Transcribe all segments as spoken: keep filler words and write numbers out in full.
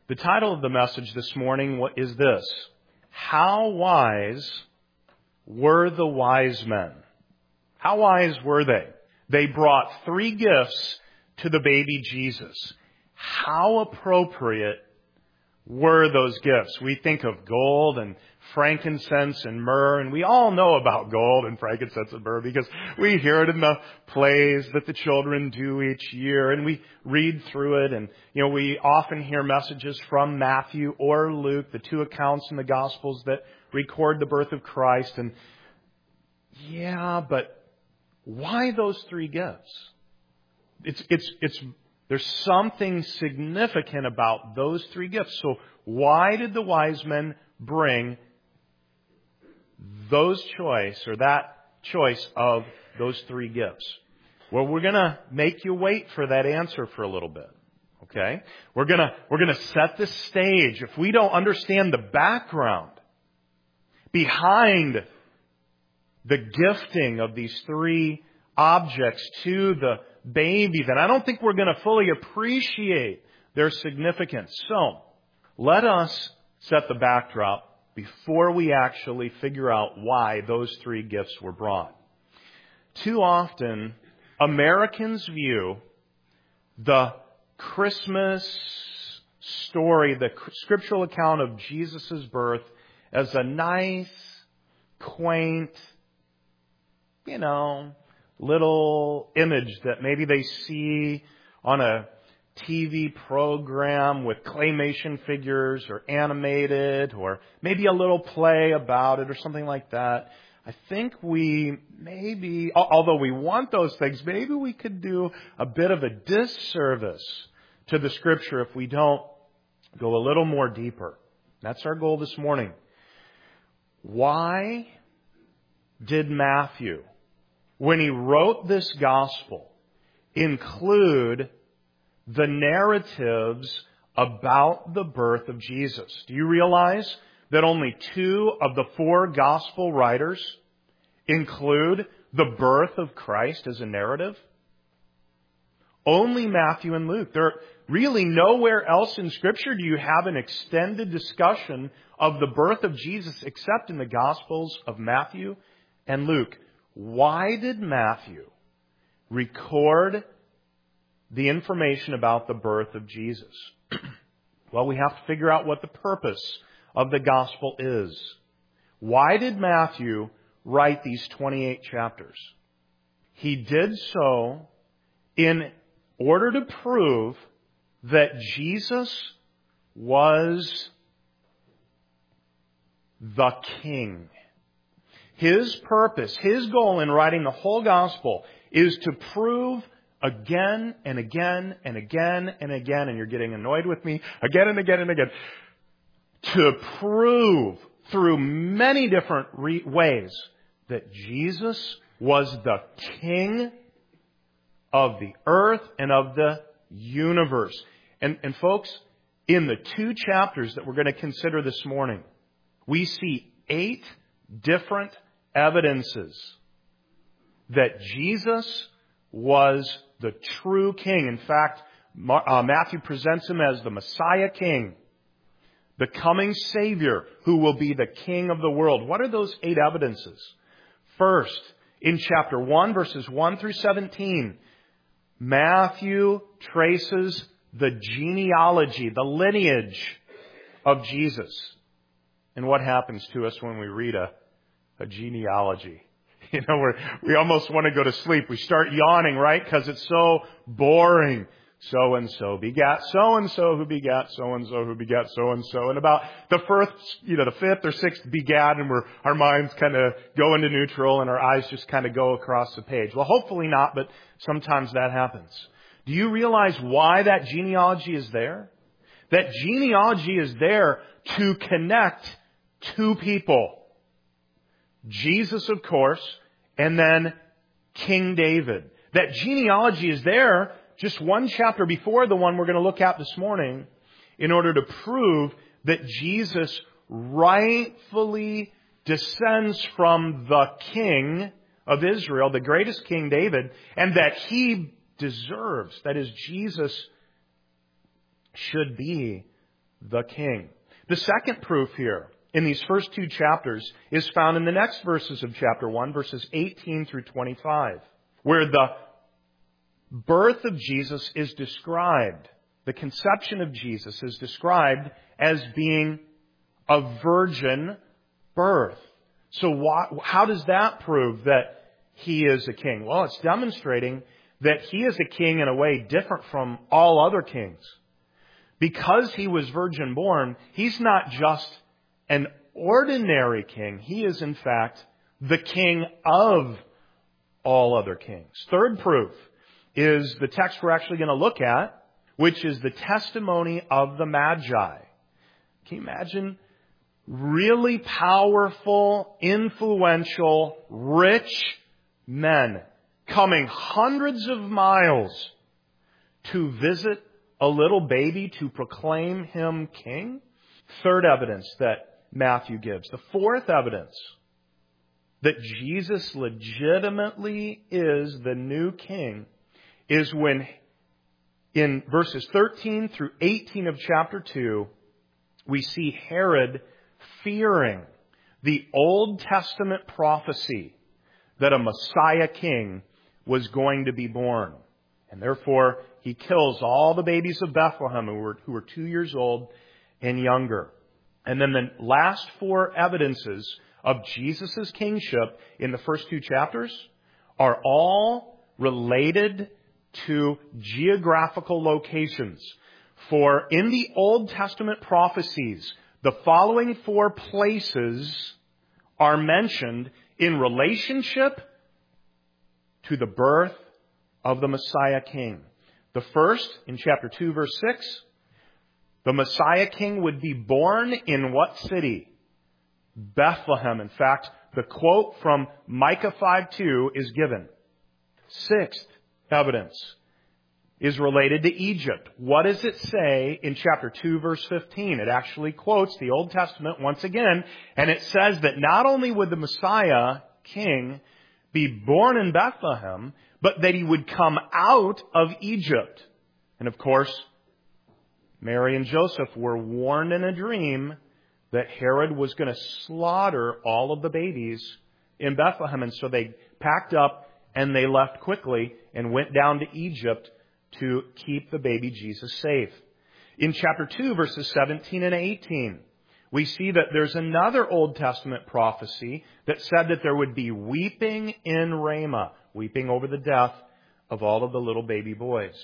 The title of the message this morning is this: How wise were the wise men? How wise were they? They brought three gifts to the baby Jesus. How appropriate were those gifts? We think of gold and frankincense and myrrh, and we all know about gold and frankincense and myrrh because we hear it in the plays that the children do each year, and we read through it, and you know we often hear messages from Matthew or Luke, the two accounts in the Gospels that record the birth of Christ. And yeah, but why those three gifts? It's it's it's There's something significant about those three gifts. So why did the wise men bring those choice or that choice of those three gifts? Well, we're going to make you wait for that answer for a little bit. Okay? We're going to we're going to set the stage. If we don't understand the background behind the gifting of these three objects to the baby, then I don't think we're going to fully appreciate their significance. So, let us set the backdrop before we actually figure out why those three gifts were brought. Too often, Americans view the Christmas story, the scriptural account of Jesus' birth, as a nice, quaint, you know, little image that maybe they see on a T V program with claymation figures or animated, or maybe a little play about it or something like that. I think we maybe, although we want those things, maybe we could do a bit of a disservice to the Scripture if we don't go a little more deeper. That's our goal this morning. Why did Matthew, when he wrote this gospel, include the narratives about the birth of Jesus? Do you realize that only two of the four gospel writers include the birth of Christ as a narrative? Only Matthew and Luke. There really nowhere else in Scripture do you have an extended discussion of the birth of Jesus except in the Gospels of Matthew and Luke. Why did Matthew record the information about the birth of Jesus? Well, we have to figure out what the purpose of the gospel is. Why did Matthew write these twenty-eight chapters? He did so in order to prove that Jesus was the King. His purpose, his goal in writing the whole gospel is to prove again and again and again and again, and you're getting annoyed with me, again and again and again, to prove through many different re- ways that Jesus was the King of the earth and of the universe. And, and folks, in the two chapters that we're going to consider this morning, we see eight different evidences that Jesus was the true King. In fact, uh, Matthew presents him as the Messiah King, the coming Savior who will be the King of the world. What are those eight evidences? First, in chapter one, verses one through seventeen, Matthew traces the genealogy, the lineage of Jesus. And what happens to us when we read a, a genealogy? You know, we're, we almost want to go to sleep. We start yawning, right? Because it's so boring. So-and-so begat so-and-so who begat so-and-so who begat so-and-so. And about the first, you know, the fifth or sixth begat, and we're, our minds kind of go into neutral and our eyes just kind of go across the page. Well, hopefully not, but sometimes that happens. Do you realize why that genealogy is there? That genealogy is there to connect two people. Jesus, of course, and then King David. That genealogy is there just one chapter before the one we're going to look at this morning in order to prove that Jesus rightfully descends from the King of Israel, the greatest King David, and that he deserves, that is, Jesus should be the King. The second proof here in these first two chapters is found in the next verses of chapter one, verses eighteen through twenty-five, where the birth of Jesus is described. The conception of Jesus is described as being a virgin birth. So why, how does that prove that he is a king? Well, it's demonstrating that he is a king in a way different from all other kings. Because he was virgin born, he's not just an ordinary king. He is, in fact, the king of all other kings. Third proof is the text we're actually going to look at, which is the testimony of the Magi. Can you imagine really powerful, influential, rich men coming hundreds of miles to visit a little baby to proclaim him king? Third evidence that Matthew gives. The fourth evidence that Jesus legitimately is the new king is when in verses thirteen through eighteen of chapter two, we see Herod fearing the Old Testament prophecy that a Messiah king was going to be born. And therefore, he kills all the babies of Bethlehem who were, who were two years old and younger. And then the last four evidences of Jesus' kingship in the first two chapters are all related to geographical locations. For in the Old Testament prophecies, the following four places are mentioned in relationship to the birth of the Messiah King. The first, in chapter two, verse six, the Messiah King would be born in what city? Bethlehem. In fact, the quote from Micah five two is given. Sixth evidence is related to Egypt. What does it say in chapter two, verse fifteen? It actually quotes the Old Testament once again, and it says that not only would the Messiah King be born in Bethlehem, but that he would come out of Egypt. And of course, Mary and Joseph were warned in a dream that Herod was going to slaughter all of the babies in Bethlehem. And so they packed up and they left quickly and went down to Egypt to keep the baby Jesus safe. In chapter two, verses seventeen and eighteen, we see that there's another Old Testament prophecy that said that there would be weeping in Ramah, weeping over the death of all of the little baby boys.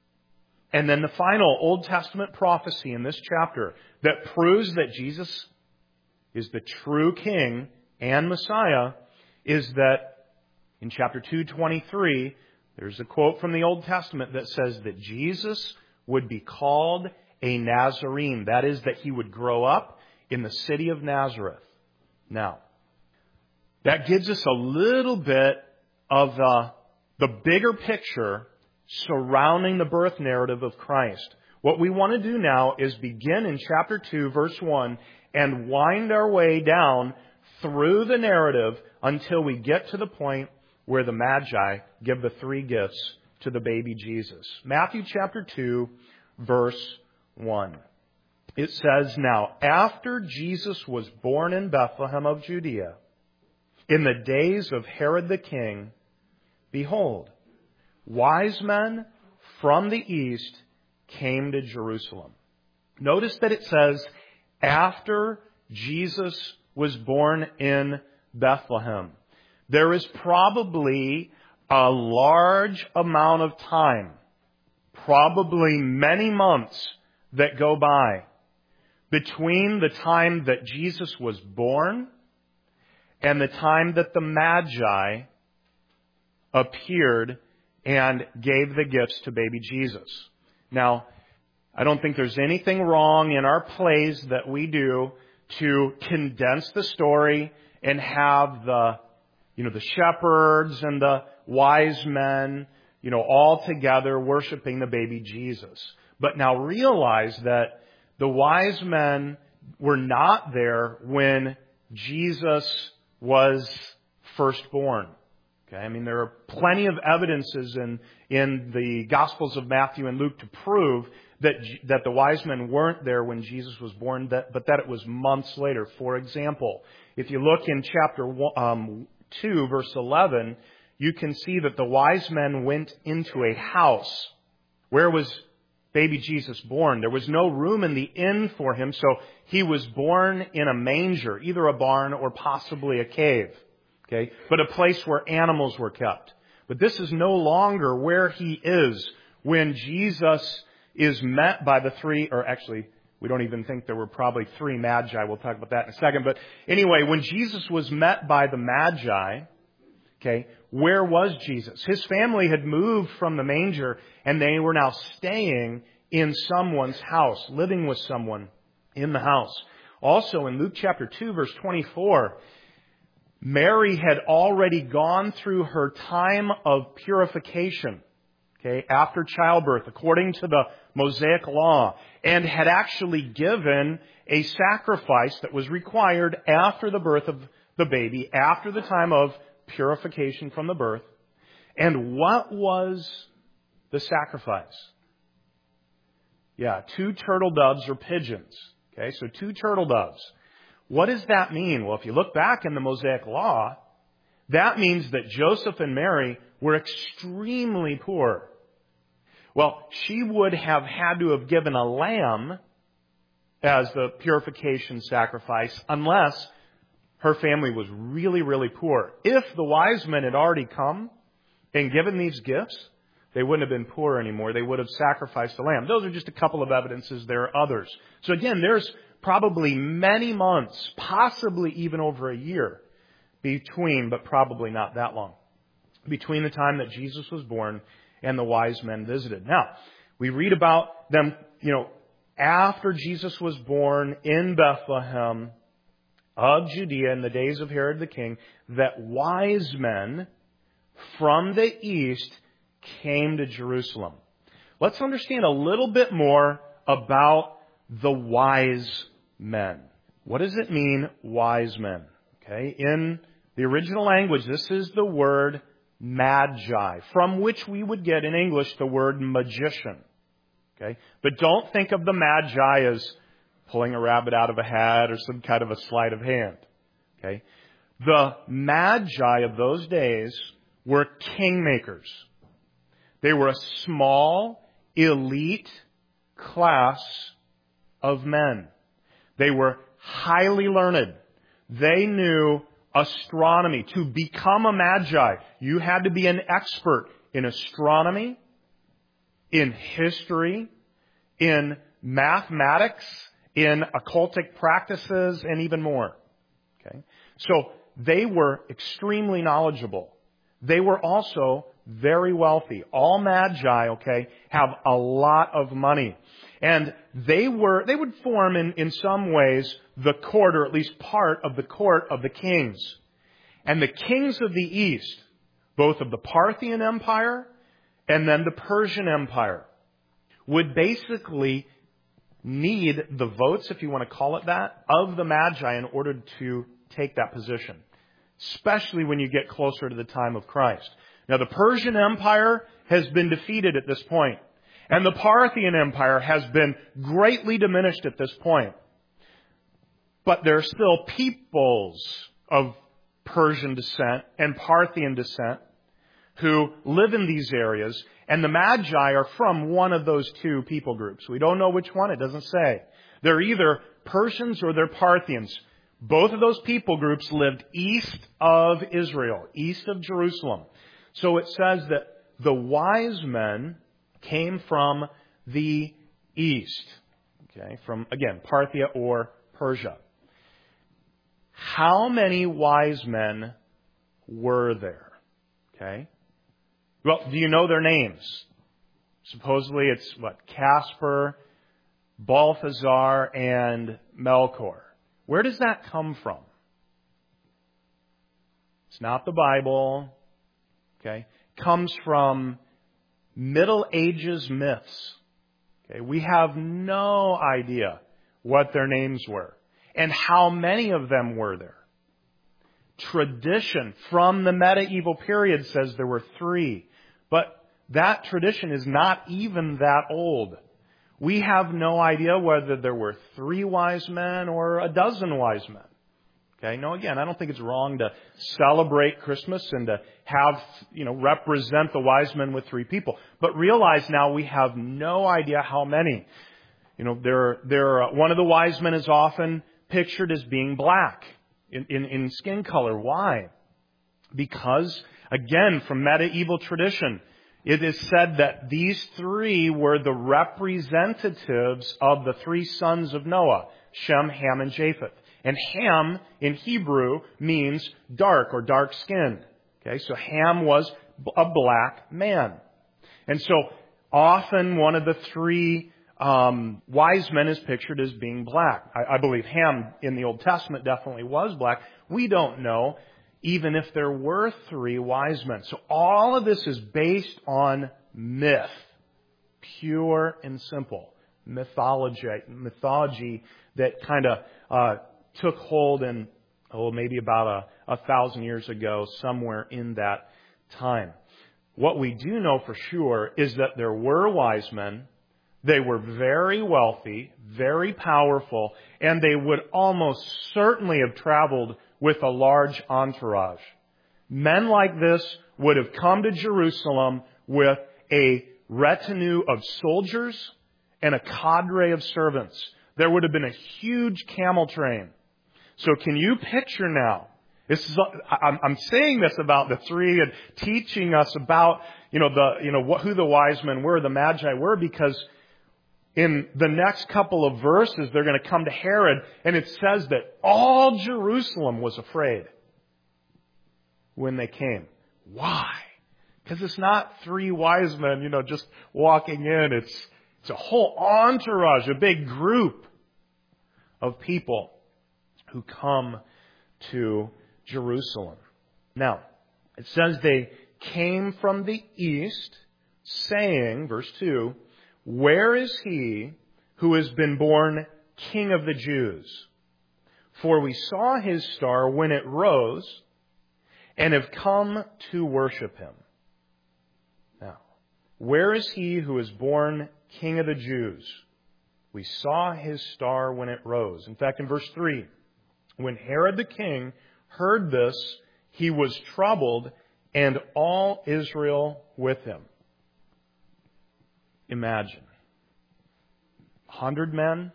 And then the final Old Testament prophecy in this chapter that proves that Jesus is the true King and Messiah is that in chapter two twenty-three, there's a quote from the Old Testament that says that Jesus would be called a Nazarene. That is, that he would grow up in the city of Nazareth. Now, that gives us a little bit of the, the bigger picture surrounding the birth narrative of Christ. What we want to do now is begin in chapter two, verse one, and wind our way down through the narrative until we get to the point where the Magi give the three gifts to the baby Jesus. Matthew chapter two, verse one. It says, "Now, after Jesus was born in Bethlehem of Judea, in the days of Herod the king, behold, wise men from the east came to Jerusalem." Notice that it says, after Jesus was born in Bethlehem. There is probably a large amount of time, probably many months that go by between the time that Jesus was born and the time that the Magi appeared and gave the gifts to baby Jesus. Now, I don't think there's anything wrong in our plays that we do to condense the story and have the, you know, the shepherds and the wise men, you know, all together worshiping the baby Jesus. But now realize that the wise men were not there when Jesus was first born. Okay, I mean, there are plenty of evidences in, in the Gospels of Matthew and Luke to prove that, that the wise men weren't there when Jesus was born, that, but that it was months later. For example, if you look in chapter one, um, two, verse eleven, you can see that the wise men went into a house. Where was baby Jesus born? There was no room in the inn for him, so he was born in a manger, either a barn or possibly a cave. Okay, but a place where animals were kept. But this is no longer where he is when Jesus is met by the three, or actually, we don't even think there were probably three magi. We'll talk about that in a second. But anyway, when Jesus was met by the magi, okay, where was Jesus? His family had moved from the manger and they were now staying in someone's house, living with someone in the house. Also in Luke chapter two, verse twenty-four, Mary had already gone through her time of purification, okay, after childbirth, according to the Mosaic law, and had actually given a sacrifice that was required after the birth of the baby, after the time of purification from the birth. And what was the sacrifice? Yeah, two turtle doves or pigeons. Okay, so two turtle doves. What does that mean? Well, if you look back in the Mosaic law, that means that Joseph and Mary were extremely poor. Well, she would have had to have given a lamb as the purification sacrifice unless her family was really, really poor. If the wise men had already come and given these gifts, they wouldn't have been poor anymore. They would have sacrificed a lamb. Those are just a couple of evidences. There are others. So again, there's probably many months, possibly even over a year between, but probably not that long, between the time that Jesus was born and the wise men visited. Now, we read about them, you know, after Jesus was born in Bethlehem of Judea in the days of Herod the king, that wise men from the east came to Jerusalem. Let's understand a little bit more about the wise men. What does it mean, wise men? Okay, in the original language, this is the word magi, from which we would get in English the word magician. Okay, but don't think of the magi as pulling a rabbit out of a hat or some kind of a sleight of hand. Okay, the magi of those days were kingmakers. They were a small, elite class of men. They were highly learned. They knew astronomy. To become a magi, you had to be an expert in astronomy, in history, in mathematics, in occultic practices, and even more. Okay? So they were extremely knowledgeable. They were also very wealthy. All magi, okay, have a lot of money. And they were, they would form in, in some ways the court, or at least part of the court of the kings. And the kings of the east, both of the Parthian Empire and then the Persian Empire, would basically need the votes, if you want to call it that, of the magi in order to take that position, especially when you get closer to the time of Christ. Now, the Persian Empire has been defeated at this point, and the Parthian Empire has been greatly diminished at this point. But there are still peoples of Persian descent and Parthian descent who live in these areas, and the Magi are from one of those two people groups. We don't know which one, it doesn't say. They're either Persians or they're Parthians. Both of those people groups lived east of Israel, east of Jerusalem. So it says that the wise men came from the east. Okay, from, again, Parthia or Persia. How many wise men were there? Okay. Well, do you know their names? Supposedly it's, what, Casper, Balthazar, and Melchior. Where does that come from? It's not the Bible. Okay. It comes from Middle Ages myths. Okay. We have no idea what their names were and how many of them were there. Tradition from the medieval period says there were three. But that tradition is not even that old. We have no idea whether there were three wise men or a dozen wise men. Okay, no, again, I don't think it's wrong to celebrate Christmas and to have, you know, represent the wise men with three people. But realize now we have no idea how many. You know, there, there, one of the wise men is often pictured as being black in, in, in skin color. Why? Because, again, from medieval tradition, it is said that these three were the representatives of the three sons of Noah, Shem, Ham, and Japheth. And Ham in Hebrew means dark or dark skinned. Okay, so Ham was a black man. And so often one of the three um, wise men is pictured as being black. I, I believe Ham in the Old Testament definitely was black. We don't know even if there were three wise men. So all of this is based on myth. Pure and simple. Mythology, mythology that kind of uh, took hold in, oh, maybe about a, a thousand years ago, somewhere in that time. What we do know for sure is that there were wise men. They were very wealthy, very powerful, and they would almost certainly have traveled with a large entourage. Men like this would have come to Jerusalem with a retinue of soldiers and a cadre of servants. There would have been a huge camel train. So can you picture now? This is, I'm, I'm saying this about the three and teaching us about, you know, the, you know, what, who the wise men were, the magi were, because in the next couple of verses, they're going to come to Herod, and it says that all Jerusalem was afraid when they came. Why? Because it's not three wise men, you know, just walking in. It's, it's a whole entourage, a big group of people who come to Jerusalem. Now, it says they came from the east, saying, verse two, "Where is he who has been born King of the Jews? For we saw his star when it rose and have come to worship him." Now, where is he who is born King of the Jews? We saw his star when it rose. In fact, in verse three, when Herod the king heard this, he was troubled, and all Israel with him. Imagine. A hundred men,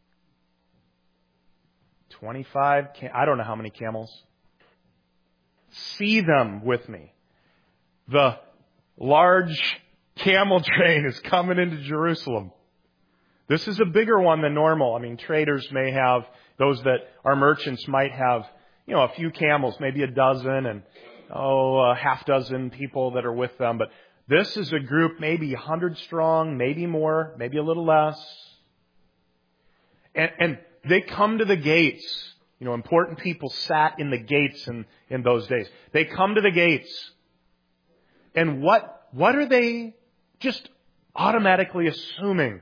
twenty-five, I don't know how many camels. See them with me. The large camel train is coming into Jerusalem. This is a bigger one than normal. I mean, traders may have, those that are merchants might have, you know, a few camels, maybe a dozen, and, oh, a half dozen people that are with them. But this is a group maybe a hundred strong, maybe more, maybe a little less. And, and they come to the gates. You know, important people sat in the gates in, in those days. They come to the gates. And what, what are they just automatically assuming?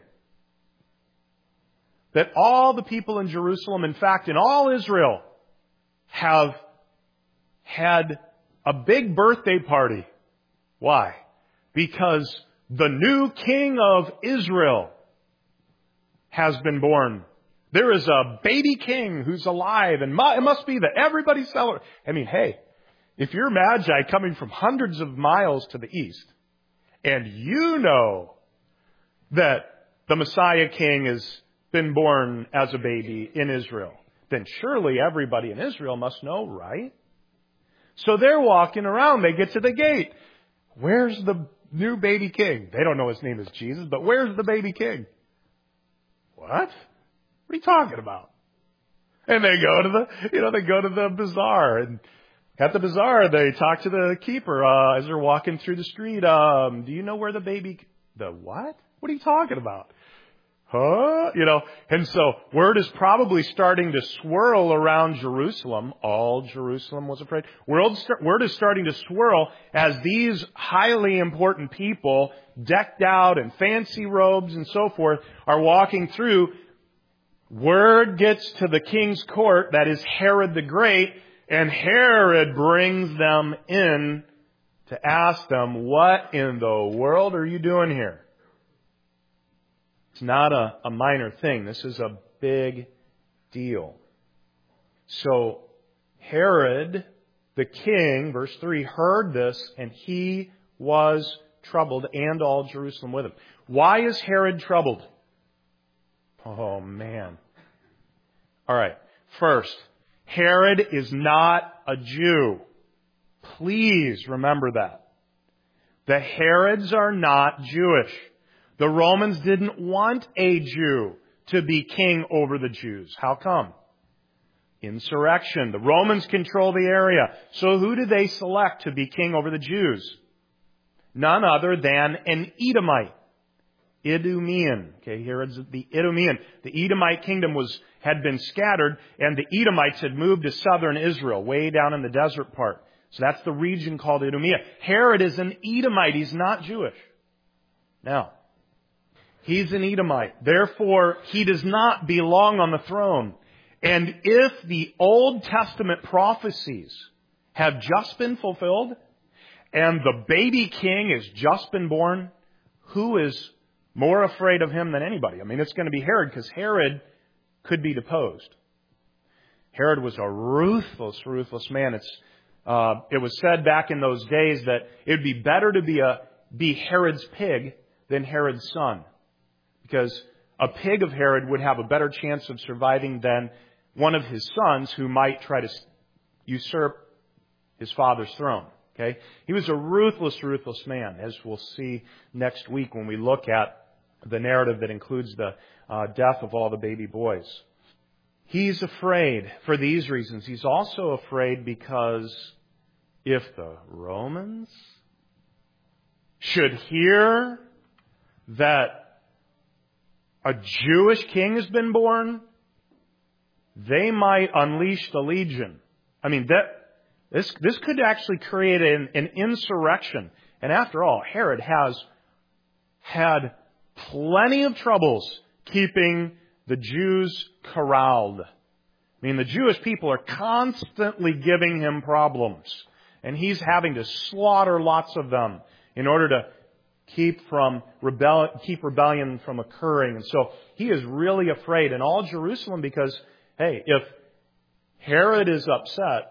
That all the people in Jerusalem, in fact, in all Israel, have had a big birthday party. Why? Because the new king of Israel has been born. There is a baby king who's alive, and it must be that everybody's celebrating. I mean, hey, if you're Magi coming from hundreds of miles to the east, and you know that the Messiah king has been born as a baby in Israel, then surely everybody in Israel must know, right? So they're walking around. They get to the gate. Where's the new baby king? They don't know his name is Jesus, but where's the baby king? What? What are you talking about? And they go to the, you know, they go to the bazaar, and at the bazaar they talk to the keeper uh, as they're walking through the street. Um, do you know where the baby? The what? What are you talking about? Huh? You know, and so word is probably starting to swirl around Jerusalem. All Jerusalem was afraid. Word, word is starting to swirl as these highly important people, decked out in fancy robes and so forth, are walking through. Word gets to the king's court, that is Herod the Great, and Herod brings them in to ask them, what in the world are you doing here? It's not a, a minor thing. This is a big deal. So Herod, the king, verse three, heard this, and he was troubled, and all Jerusalem with him. Why is Herod troubled? Oh, man. All right. First, Herod is not a Jew. Please remember that. The Herods are not Jewish. The Romans didn't want a Jew to be king over the Jews. How come? Insurrection. The Romans control the area. So who did they select to be king over the Jews? None other than an Edomite. Idumean. Okay, Herod's the Idumean. The Edomite kingdom was had been scattered, and the Edomites had moved to southern Israel, way down in the desert part. So that's the region called Idumea. Herod is an Edomite. He's not Jewish. Now, he's an Edomite. Therefore, he does not belong on the throne. And if the Old Testament prophecies have just been fulfilled, and the baby king has just been born, who is more afraid of him than anybody? I mean, it's going to be Herod, because Herod could be deposed. Herod was a ruthless, ruthless man. It's uh, it was said back in those days that it would be better to be a be Herod's pig than Herod's son, because a pig of Herod would have a better chance of surviving than one of his sons who might try to usurp his father's throne. Okay? He was a ruthless, ruthless man, as we'll see next week when we look at the narrative that includes the uh, death of all the baby boys. He's afraid for these reasons. He's also afraid because if the Romans should hear that a Jewish king has been born, they might unleash the legion. I mean, that this this could actually create an, an insurrection. And after all, Herod has had plenty of troubles keeping the Jews corralled. I mean, the Jewish people are constantly giving him problems, and he's having to slaughter lots of them in order to keep from rebel keep rebellion from occurring. And so he is really afraid, and all Jerusalem, because hey, if Herod is upset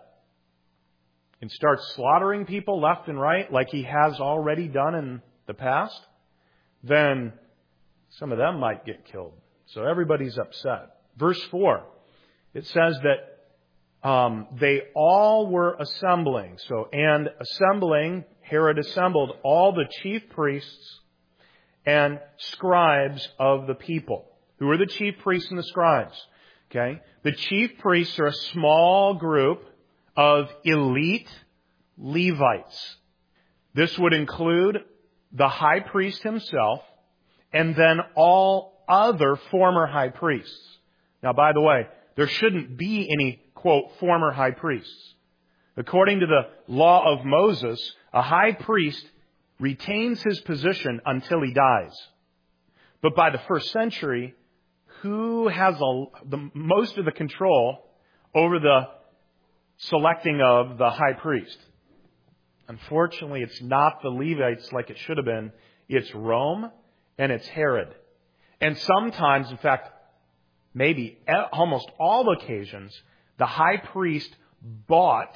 and starts slaughtering people left and right like he has already done in the past, then some of them might get killed. So everybody's upset. Verse four, it says that um, they all were assembling. So, and assembling, Herod assembled all the chief priests and scribes of the people. Who are the chief priests and the scribes? Okay, the chief priests are a small group of elite Levites. This would include the high priest himself and then all other former high priests. Now, by the way, there shouldn't be any, quote, former high priests. According to the law of Moses, a high priest retains his position until he dies. But by the first century, who has a, the most of the control over the selecting of the high priest? Unfortunately, it's not the Levites like it should have been. It's Rome and it's Herod. And sometimes, in fact, maybe almost all occasions, the high priest bought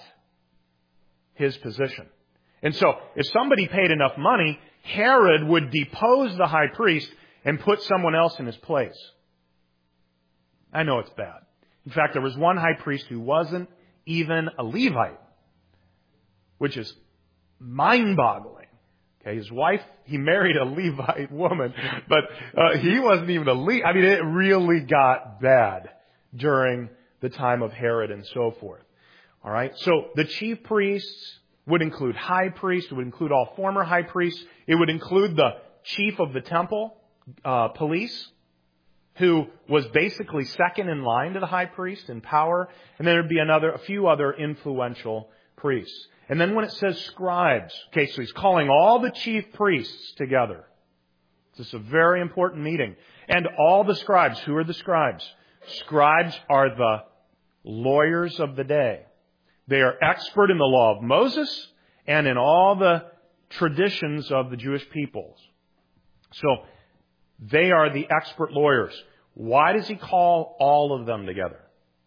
his position. And so, if somebody paid enough money, Herod would depose the high priest and put someone else in his place. I know it's bad. In fact, there was one high priest who wasn't even a Levite, which is mind-boggling. Okay, his wife, he married a Levite woman, but uh, he wasn't even a Levite. I mean, it really got bad during the time of Herod and so forth. All right, so the chief priests would include high priests. It would include all former high priests. It would include the chief of the temple uh, police, who was basically second in line to the high priest in power. And then there'd be another, a few other influential priests. And then when it says scribes, okay, so he's calling all the chief priests together. This is a very important meeting. And all the scribes. Who are the scribes? Scribes are the lawyers of the day. They are expert in the law of Moses and in all the traditions of the Jewish peoples. So They are the expert lawyers. Why does he call all of them together?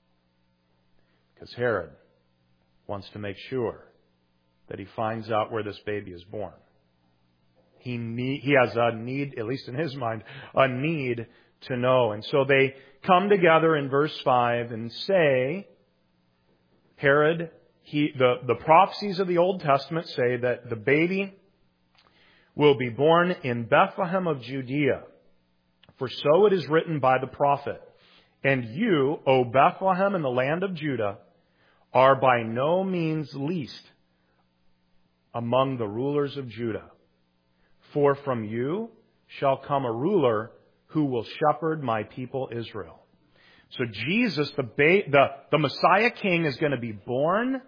Because Herod wants to make sure that he finds out where this baby is born. He need, he has a need, at least in his mind, a need to know. And so they come together in verse five and say, Herod, he, the, the prophecies of the Old Testament say that the baby will be born in Bethlehem of Judea. For so it is written by the prophet, and you, O Bethlehem in the land of Judah, are by no means least among the rulers of Judah. For from you shall come a ruler who will shepherd my people Israel. So Jesus, the, ba- the, the Messiah King, is going to be born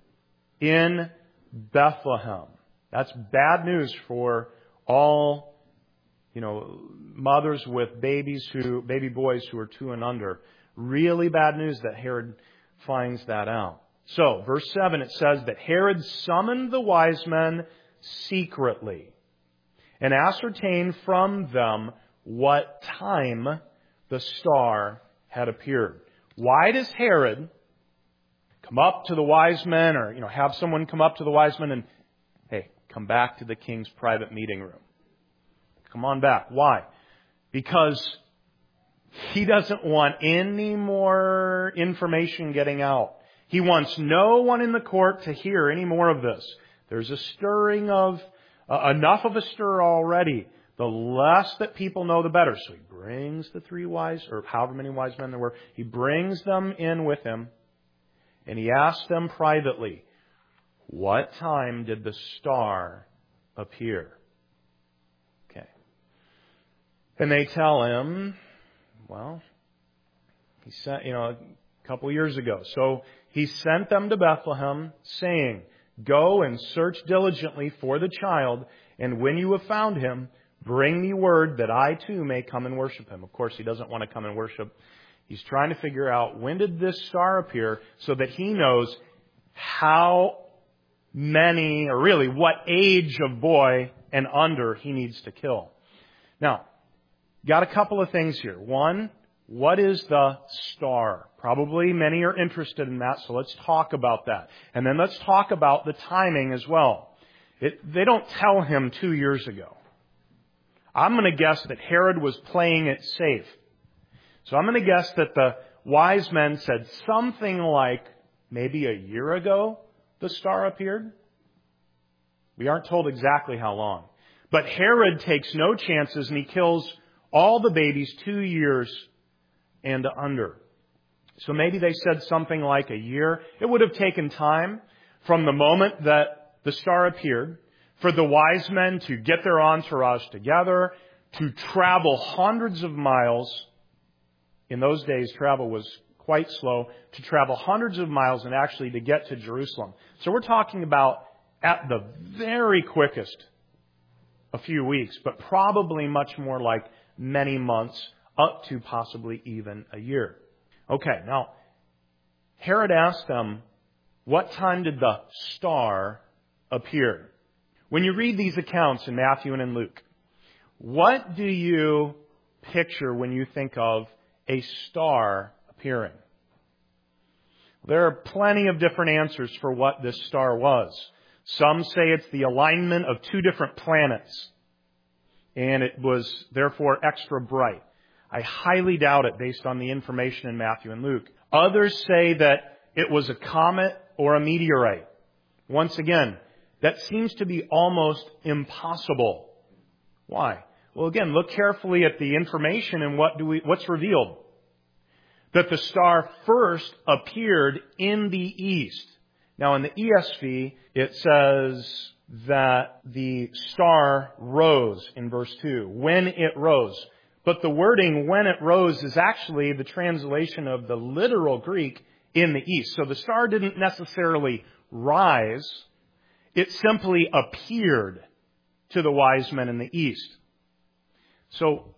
in Bethlehem. That's bad news for all, you know, mothers with babies who, baby boys who are two and under. Really bad news that Herod finds that out. So, verse seven, it says that Herod summoned the wise men secretly and ascertained from them what time the star had appeared. Why does Herod come up to the wise men, or, you know, have someone come up to the wise men and, hey, come back to the king's private meeting room? Come on back. Why? Because he doesn't want any more information getting out. He wants no one in the court to hear any more of this. There's a stirring of, uh, enough of a stir already. The less that people know, the better. So he brings the three wise, or however many wise men there were, he brings them in with him, and he asks them privately, what time did the star appear? Okay. And they tell him, well, he sent, you know, a couple of years ago. So he sent them to Bethlehem, saying, go and search diligently for the child, and when you have found him, bring me word that I too may come and worship him. Of course, he doesn't want to come and worship. He's trying to figure out, when did this star appear, so that he knows how many, or really what age of boy and under he needs to kill. Now, got a couple of things here. One, what is the star? Probably many are interested in that, so let's talk about that. And then let's talk about the timing as well. It, they don't tell him two years ago. I'm going to guess that Herod was playing it safe. So I'm going to guess that the wise men said something like, maybe a year ago the star appeared. We aren't told exactly how long. But Herod takes no chances, and he kills all the babies two years and under. So maybe they said something like a year. It would have taken time from the moment that the star appeared for the wise men to get their entourage together, to travel hundreds of miles. In those days, travel was quite slow. To travel hundreds of miles and actually to get to Jerusalem. So we're talking about, at the very quickest, a few weeks, but probably much more like many months, up to possibly even a year. Okay, now, Herod asked them, what time did the star appear? When you read these accounts in Matthew and in Luke, what do you picture when you think of a star appearing? There are plenty of different answers for what this star was. Some say it's the alignment of two different planets, and it was therefore extra bright. I highly doubt it based on the information in Matthew and Luke. Others say that it was a comet or a meteorite. Once again, that seems to be almost impossible. Why? Well, again, look carefully at the information and what do we, what's revealed. That the star first appeared in the east. Now, in the E S V, it says that the star rose in verse two. When it rose. But the wording, when it rose, is actually the translation of the literal Greek, in the east. So the star didn't necessarily rise. It simply appeared to the wise men in the east. So,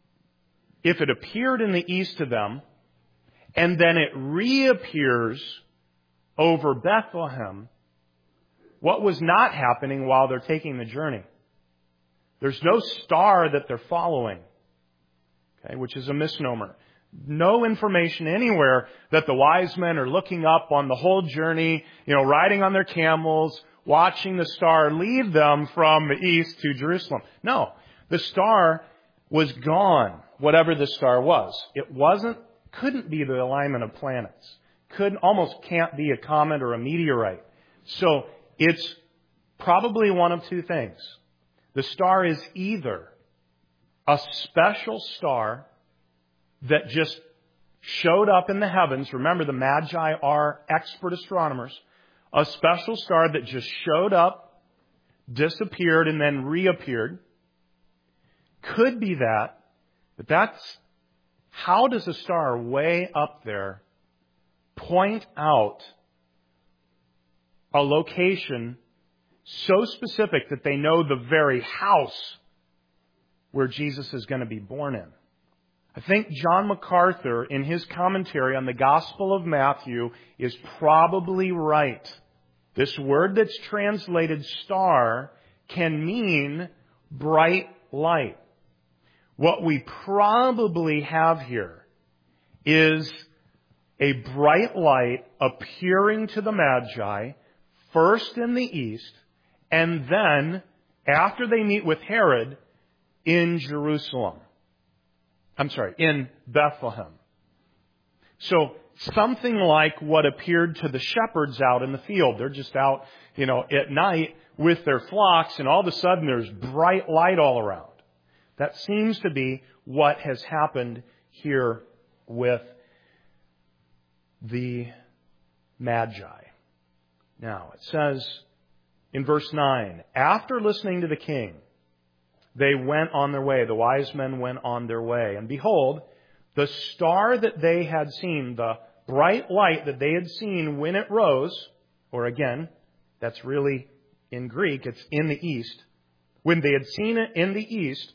if it appeared in the east to them, and then it reappears over Bethlehem, what was not happening while they're taking the journey? There's no star that they're following. okay, which is a misnomer. No information anywhere that the wise men are looking up on the whole journey, you know, riding on their camels, watching the star lead them from the east to Jerusalem. No, the star was gone, whatever the star was. It wasn't, couldn't be the alignment of planets. Couldn't, almost can't be a comet or a meteorite. So it's probably one of two things. The star is either a special star that just showed up in the heavens. Remember, the Magi are expert astronomers. A special star that just showed up, disappeared, and then reappeared. Could be that, but that's, how does a star way up there point out a location so specific that they know the very house where Jesus is going to be born in? I think John MacArthur, in his commentary on the Gospel of Matthew, is probably right. This word that's translated star can mean bright light. What we probably have here is a bright light appearing to the Magi, first in the east, and then, after they meet with Herod, in Jerusalem. I'm sorry, in Bethlehem. So, something like what appeared to the shepherds out in the field. They're just out, you know, at night with their flocks, and all of a sudden there's bright light all around. That seems to be what has happened here with the Magi. Now, it says in verse nine, after listening to the king, they went on their way. The wise men went on their way. And behold, the star that they had seen, the bright light that they had seen when it rose, or again, that's really in Greek, it's in the east. When they had seen it in the east,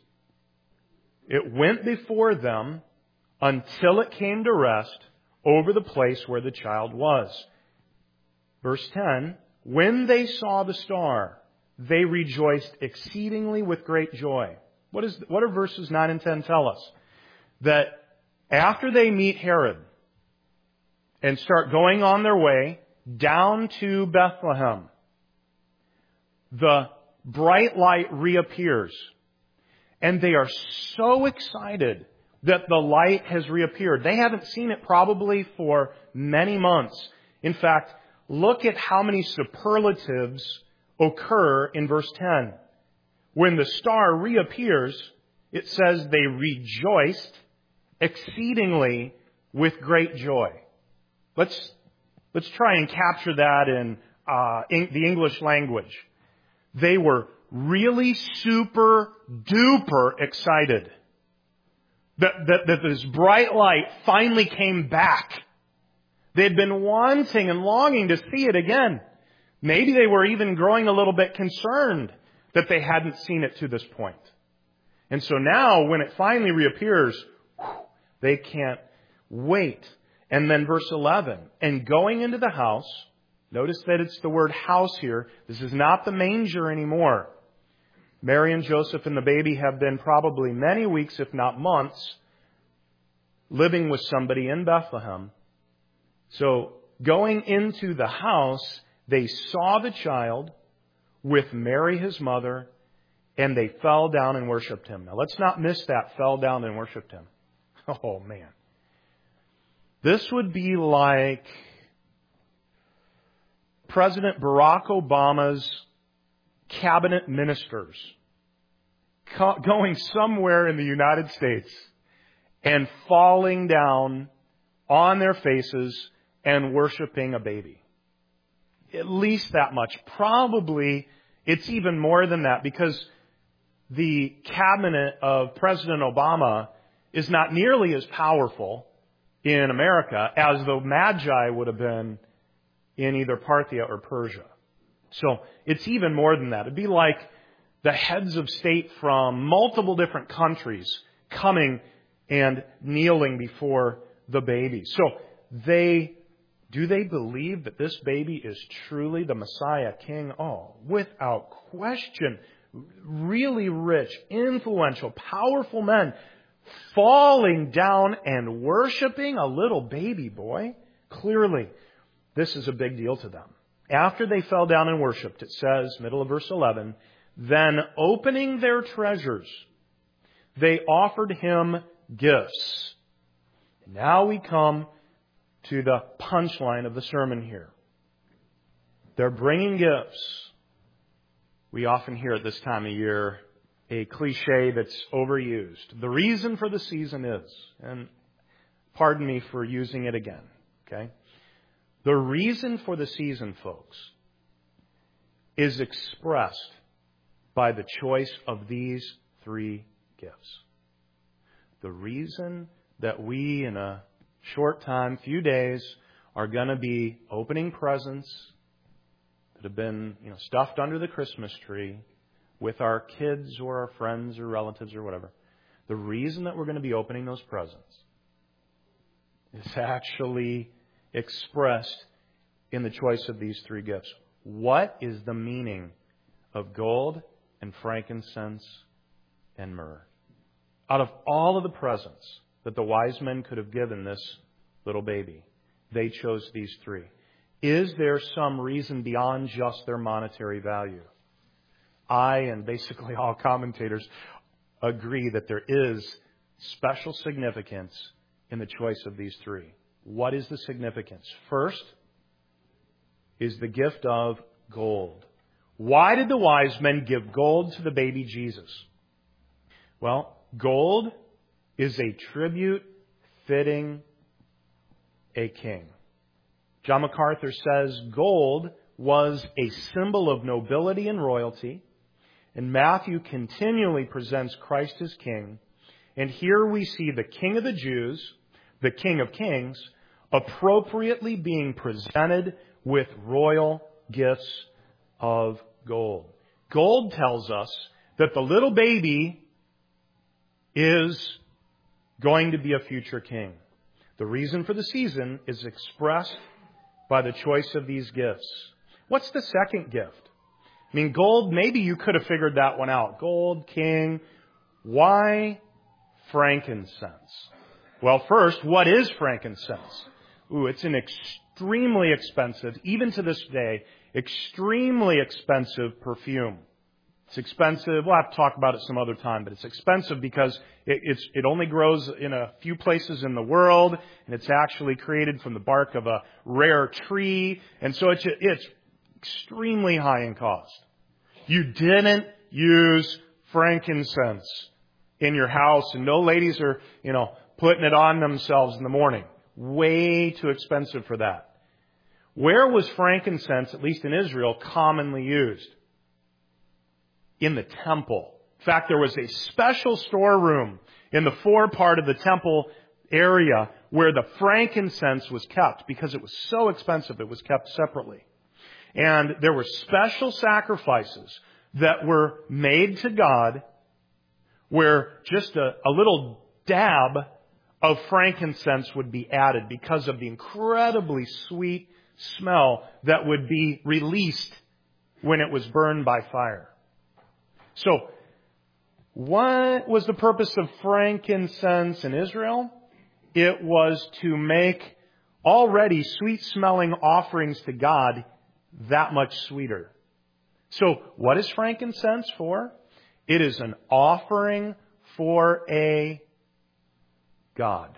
it went before them until it came to rest over the place where the child was. Verse ten, when they saw the star, they rejoiced exceedingly with great joy. What is, what do verses nine and ten tell us? That after they meet Herod and start going on their way down to Bethlehem, the bright light reappears. And they are so excited that the light has reappeared. They haven't seen it probably for many months. In fact, look at how many superlatives occur in verse ten. When the star reappears, it says they rejoiced exceedingly with great joy. Let's, let's try and capture that in, uh, in the English language. They were really super duper excited that, that, that this bright light finally came back. They had been wanting and longing to see it again. Maybe they were even growing a little bit concerned that they hadn't seen it to this point. And so now, when it finally reappears, they can't wait. And then verse eleven, and going into the house, notice that it's the word house here. This is not the manger anymore. Mary and Joseph and the baby have been probably many weeks, if not months, living with somebody in Bethlehem. So, going into the house, they saw the child with Mary, his mother, and they fell down and worshiped him. Now, let's not miss that, fell down and worshiped him. Oh, man. This would be like President Barack Obama's cabinet ministers going somewhere in the United States and falling down on their faces and worshiping a baby. At least that much. Probably it's even more than that, because the cabinet of President Obama is not nearly as powerful in America as the Magi would have been in either Parthia or Persia. So it's even more than that. It'd be like the heads of state from multiple different countries coming and kneeling before the baby. So they, do they believe that this baby is truly the Messiah King? Oh, without question. Really rich, influential, powerful men falling down and worshiping a little baby boy. Clearly, this is a big deal to them. After they fell down and worshipped, it says, middle of verse eleven, then opening their treasures, they offered him gifts. Now we come to the punchline of the sermon here. They're bringing gifts. We often hear at this time of year a cliche that's overused. The reason for the season is, and pardon me for using it again, okay? The reason for the season, folks, is expressed by the choice of these three gifts. The reason that we, in a short time, few days, are going to be opening presents that have been, you know, stuffed under the Christmas tree with our kids or our friends or relatives or whatever. The reason that we're going to be opening those presents is actually expressed in the choice of these three gifts. What is the meaning of gold and frankincense and myrrh? Out of all of the presents that the wise men could have given this little baby, they chose these three. Is there some reason beyond just their monetary value? I and basically all commentators agree that there is special significance in the choice of these three. What is the significance? First is the gift of gold. Why did the wise men give gold to the baby Jesus? Well, gold is a tribute fitting a king. John MacArthur says gold was a symbol of nobility and royalty, and Matthew continually presents Christ as king. And here we see the King of the Jews, the King of Kings, appropriately being presented with royal gifts of gold. Gold tells us that the little baby is going to be a future king. The reason for the season is expressed by the choice of these gifts. What's the second gift? I mean, gold, maybe you could have figured that one out. Gold, king. Why frankincense? Well, first, what is frankincense? Ooh, it's an extremely expensive, even to this day, extremely expensive perfume. It's expensive. We'll have to talk about it some other time, but it's expensive because it, it's, it only grows in a few places in the world, and it's actually created from the bark of a rare tree, and so it's, it's extremely high in cost. You didn't use frankincense in your house, and no ladies are, you know, putting it on themselves in the morning. Way too expensive for that. Where was frankincense, at least in Israel, commonly used? In the temple. In fact, there was a special storeroom in the fore part of the temple area where the frankincense was kept because it was so expensive it was kept separately. And there were special sacrifices that were made to God where just a, a little dab of frankincense would be added because of the incredibly sweet smell that would be released when it was burned by fire. So, what was the purpose of frankincense in Israel? It was to make already sweet-smelling offerings to God that much sweeter. So, what is frankincense for? It is an offering for a God.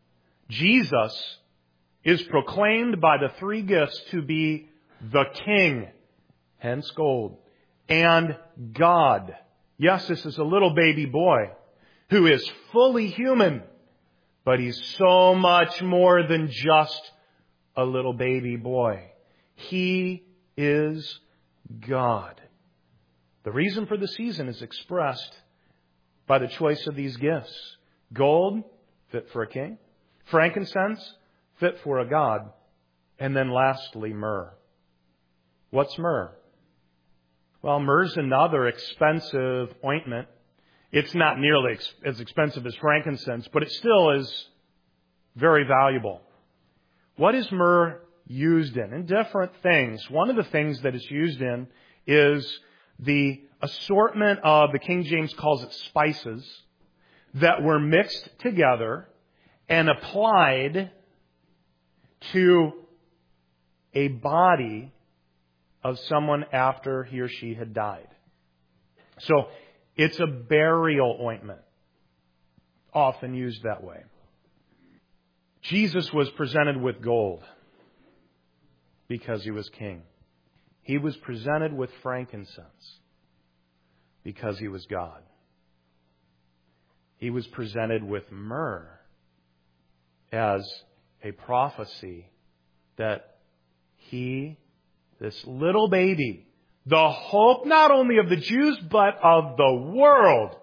Jesus is proclaimed by the three gifts to be the King, hence gold, and God. Yes, this is a little baby boy who is fully human, but he's so much more than just a little baby boy. He is God. The reason for the season is expressed by the choice of these gifts. Gold, fit for a king. Frankincense, fit for a God. And then lastly, myrrh. What's myrrh? Well, myrrh is another expensive ointment. It's not nearly ex- as expensive as frankincense, but it still is very valuable. What is myrrh used in? In different things. One of the things that it's used in is the assortment of, the King James calls it spices, that were mixed together and applied to a body of someone after he or she had died. So it's a burial ointment, often used that way. Jesus was presented with gold because he was king. He was presented with frankincense because he was God. He was presented with myrrh as a prophecy that he, this little baby, the hope not only of the Jews but of the world.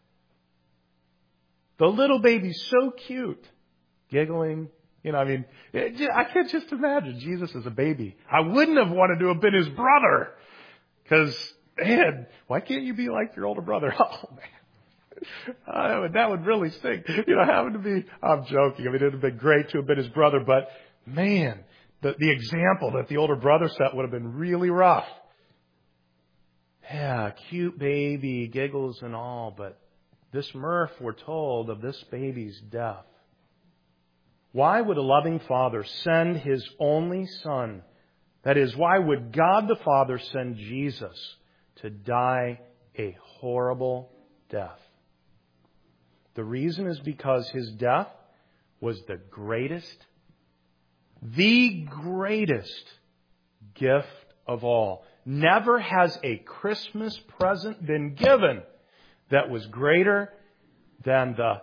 The little baby's so cute, giggling. You know, I mean, it, I can't just imagine Jesus as a baby. I wouldn't have wanted to have been his brother. Because, man, why can't you be like your older brother? Oh, man. Uh, that would really stink. You know, having to be, I'm joking. I mean, it would have been great to have been his brother. But, man, the, the example that the older brother set would have been really rough. Yeah, cute baby, giggles and all. But this myrrh foretold of this baby's death. Why would a loving Father send His only Son? That is, why would God the Father send Jesus to die a horrible death? The reason is because His death was the greatest, the greatest gift of all. Never has a Christmas present been given that was greater than the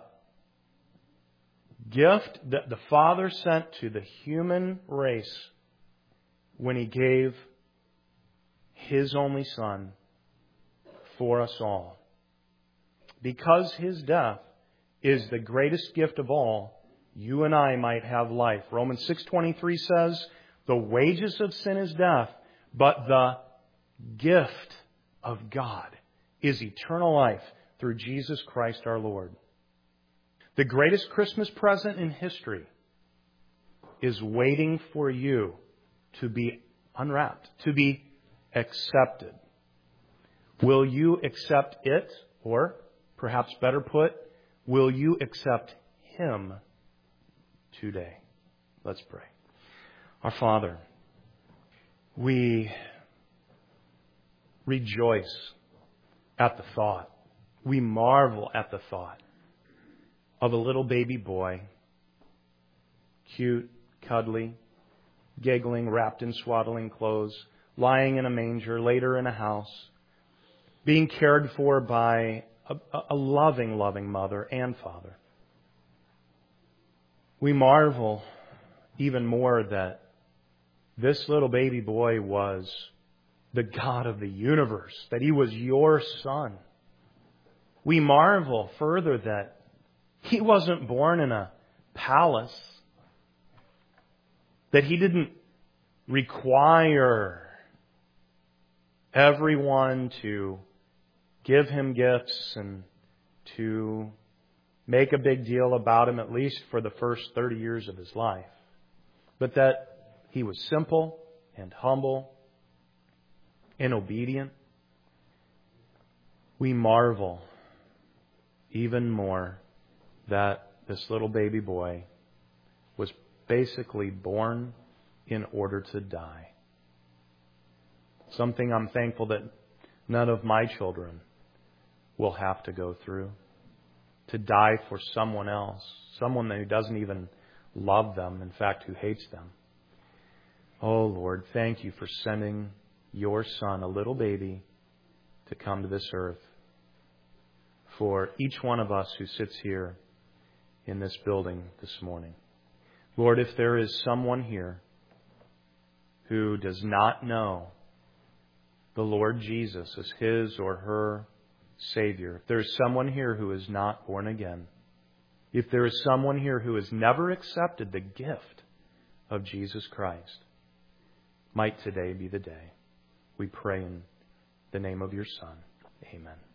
gift that the Father sent to the human race when He gave His only Son for us all. Because His death is the greatest gift of all, you and I might have life. Romans six twenty-three says, the wages of sin is death, but the gift of God is eternal life through Jesus Christ our Lord. The greatest Christmas present in history is waiting for you to be unwrapped, to be accepted. Will you accept it? Or, perhaps better put, will you accept Him today? Let's pray. Our Father, we rejoice at the thought. We marvel at the thought of a little baby boy, cute, cuddly, giggling, wrapped in swaddling clothes, lying in a manger, later in a house, being cared for by a, a loving, loving mother and father. We marvel even more that this little baby boy was the God of the universe, that He was your Son. We marvel further that He wasn't born in a palace, that He didn't require everyone to give Him gifts and to make a big deal about Him, at least for the first thirty years of His life. But that He was simple and humble and obedient. We marvel even more that this little baby boy was basically born in order to die. Something I'm thankful that none of my children will have to go through. To die for someone else. Someone who doesn't even love them. In fact, who hates them. Oh Lord, thank You for sending Your Son, a little baby, to come to this earth. For each one of us who sits here in this building this morning. Lord, if there is someone here who does not know the Lord Jesus as his or her Savior, if there is someone here who is not born again, if there is someone here who has never accepted the gift of Jesus Christ, might today be the day. We pray in the name of Your Son. Amen.